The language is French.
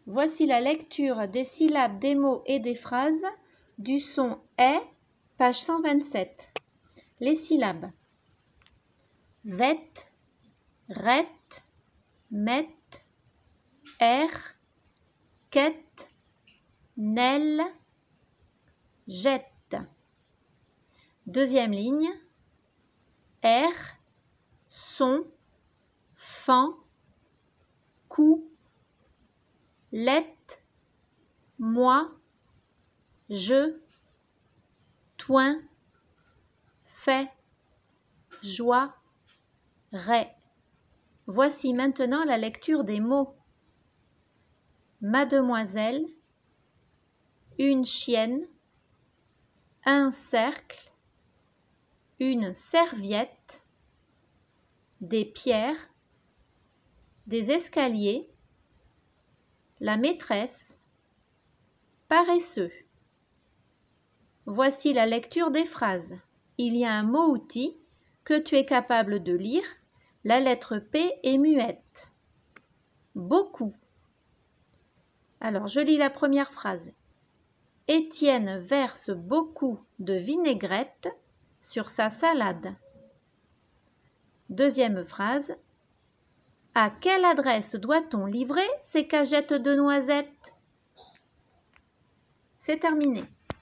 Voici la lecture des syllabes, des mots et des phrases du son est, page 127. Les syllabes. Vêt, ret, met, er, quête, nel, jette. Deuxième ligne. R, son, fan, coup, let, moi, je, toin, fait, joie, ray. Voici maintenant la lecture des mots. Mademoiselle, une chienne, un cercle, une serviette, des pierres, des escaliers, la maîtresse, paresseux. Voici la lecture des phrases. Il y a un mot-outil que tu es capable de lire. La lettre P est muette. Beaucoup. Alors, je lis la première phrase. Étienne verse beaucoup de vinaigrette sur sa salade. Deuxième phrase. À quelle adresse doit-on livrer ces cagettes de noisettes? C'est terminé.